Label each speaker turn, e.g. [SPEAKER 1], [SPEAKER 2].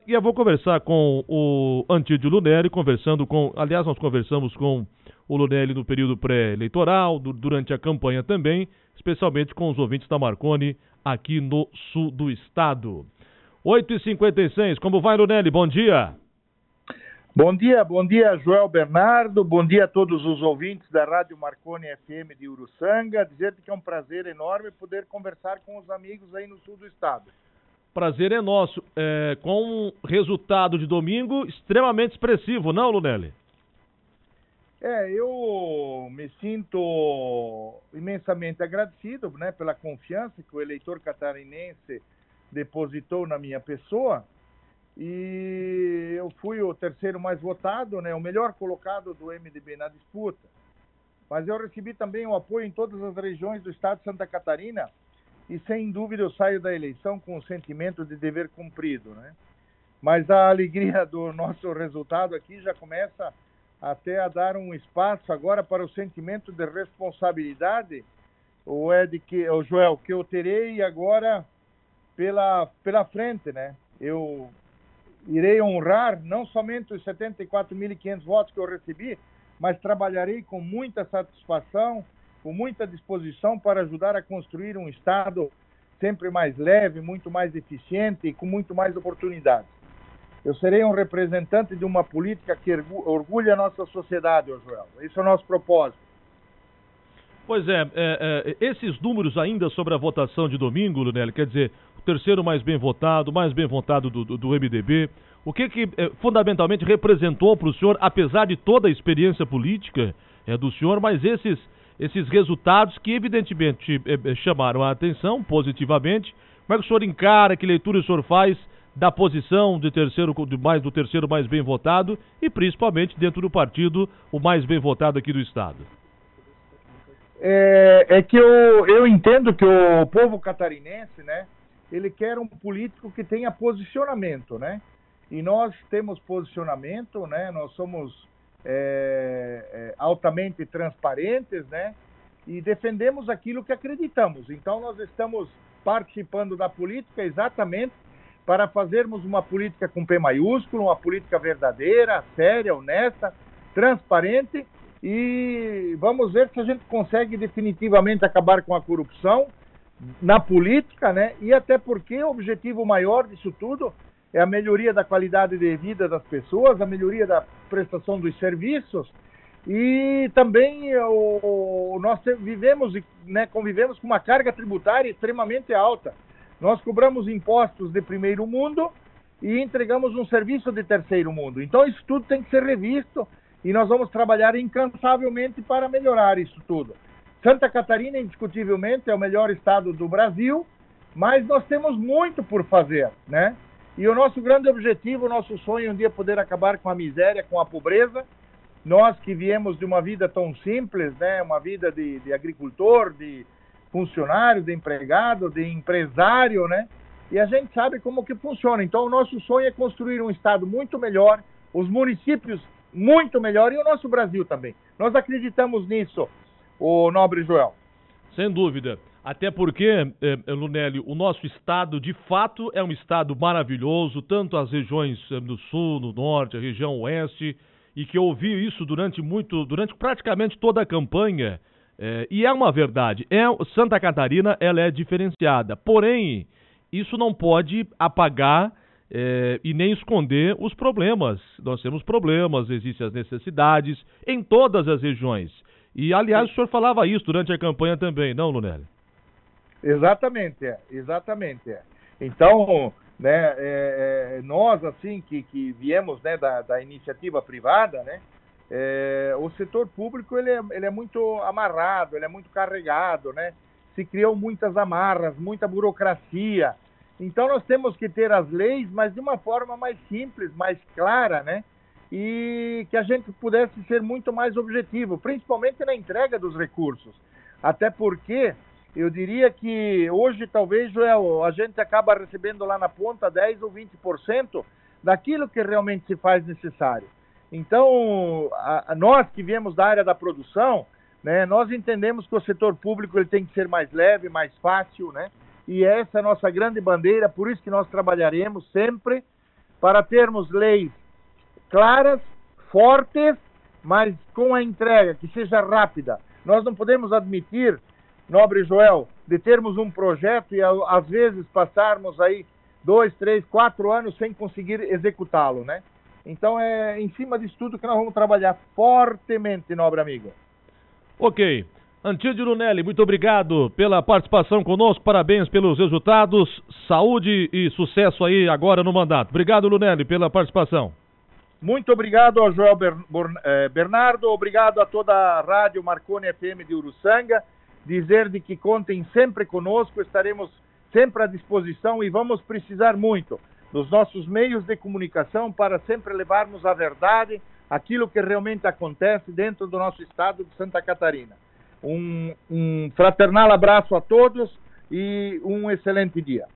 [SPEAKER 1] E eu vou conversar com o Antídio Lunelli, aliás, nós conversamos com o Lunelli no período pré-eleitoral, durante a campanha também, especialmente com os ouvintes da Marconi aqui no sul do estado. 8h56, como vai, Lunelli? Bom dia.
[SPEAKER 2] Bom dia, Joel Bernardo, bom dia a todos os ouvintes da Rádio Marconi FM de Uruçanga. Dizer que é um prazer enorme poder conversar com os amigos aí no sul do estado.
[SPEAKER 1] Prazer é nosso, com um resultado de domingo extremamente expressivo, não, Lunelli?
[SPEAKER 2] Eu me sinto imensamente agradecido, né, pela confiança que o eleitor catarinense depositou na minha pessoa. E eu fui o terceiro mais votado, né, o melhor colocado do MDB na disputa. Mas eu recebi também o apoio em todas as regiões do estado de Santa Catarina e, sem dúvida, eu saio da eleição com o sentimento de dever cumprido, né? Mas a alegria do nosso resultado aqui já começa até a dar um espaço agora para o sentimento de responsabilidade, o Joel, que eu terei agora pela frente, né? Eu irei honrar não somente os 74.500 votos que eu recebi, mas trabalharei com muita satisfação, com muita disposição para ajudar a construir um Estado sempre mais leve, muito mais eficiente e com muito mais oportunidades. Eu serei um representante de uma política que orgulha a nossa sociedade, Joel. Esse é o nosso propósito.
[SPEAKER 1] Pois esses números ainda sobre a votação de domingo, Lunelli, quer dizer, o terceiro mais bem votado do MDB, o que fundamentalmente representou para o senhor, apesar de toda a experiência política do senhor, mas esses resultados que evidentemente chamaram a atenção positivamente. Como é que o senhor encara, que leitura o senhor faz da posição do terceiro mais bem votado e principalmente dentro do partido o mais bem votado aqui do estado?
[SPEAKER 2] Que eu entendo que o povo catarinense, né, ele quer um político que tenha posicionamento, né? E nós temos posicionamento, né? Nós somos altamente transparentes, né? E defendemos aquilo que acreditamos. Então nós estamos participando da política exatamente para fazermos uma política com P maiúsculo, uma política verdadeira, séria, honesta, transparente, e vamos ver se a gente consegue definitivamente acabar com a corrupção na política, né? E até porque o objetivo maior disso tudo é a melhoria da qualidade de vida das pessoas, a melhoria da prestação dos serviços, e também nós vivemos, né, convivemos com uma carga tributária extremamente alta. Nós cobramos impostos de primeiro mundo e entregamos um serviço de terceiro mundo. Então isso tudo tem que ser revisto e nós vamos trabalhar incansavelmente para melhorar isso tudo. Santa Catarina, indiscutivelmente, é o melhor estado do Brasil, mas nós temos muito por fazer, né? E o nosso grande objetivo, o nosso sonho, um dia poder acabar com a miséria, com a pobreza. Nós que viemos de uma vida tão simples, né? Uma vida de agricultor, de funcionário, de empregado, de empresário, né? E a gente sabe como que funciona. Então o nosso sonho é construir um estado muito melhor, os municípios muito melhor e o nosso Brasil também. Nós acreditamos nisso, o nobre Joel.
[SPEAKER 1] Sem dúvida. Até porque, Lunelli, o nosso estado, de fato, é um estado maravilhoso, tanto as regiões do sul, no norte, a região oeste, e que eu ouvi isso durante praticamente toda a campanha, e é uma verdade. Santa Catarina, ela é diferenciada, porém, isso não pode apagar e nem esconder os problemas. Nós temos problemas, existem as necessidades em todas as regiões. E, aliás, o senhor falava isso durante a campanha também, não, Lunelli?
[SPEAKER 2] Exatamente. Então, né, nós, assim, que viemos, né, da iniciativa privada, né, o setor público, ele é muito amarrado, ele é muito carregado, né, se criou muitas amarras, muita burocracia. Então, nós temos que ter as leis, mas de uma forma mais simples, mais clara, né, e que a gente pudesse ser muito mais objetivo, principalmente na entrega dos recursos. Até porque eu diria que hoje, talvez, Joel, a gente acaba recebendo lá na ponta 10 ou 20% daquilo que realmente se faz necessário. Então, nós que viemos da área da produção, né, nós entendemos que o setor público ele tem que ser mais leve, mais fácil, né? E essa é a nossa grande bandeira, por isso que nós trabalharemos sempre para termos leis claras, fortes, mas com a entrega, que seja rápida. Nós não podemos admitir, nobre Joel, de termos um projeto e às vezes passarmos aí 2, 3, 4 anos sem conseguir executá-lo, né? Então é em cima disso tudo que nós vamos trabalhar fortemente, nobre amigo.
[SPEAKER 1] Ok. Antídio Lunelli, muito obrigado pela participação conosco, parabéns pelos resultados, saúde e sucesso aí agora no mandato. Obrigado, Lunelli, pela participação.
[SPEAKER 2] Muito obrigado ao Joel Bernardo, obrigado a toda a Rádio Marconi FM de Uruçanga, dizer de que contem sempre conosco, estaremos sempre à disposição e vamos precisar muito dos nossos meios de comunicação para sempre levarmos a verdade, aquilo que realmente acontece dentro do nosso estado de Santa Catarina. Um fraternal abraço a todos e um excelente dia.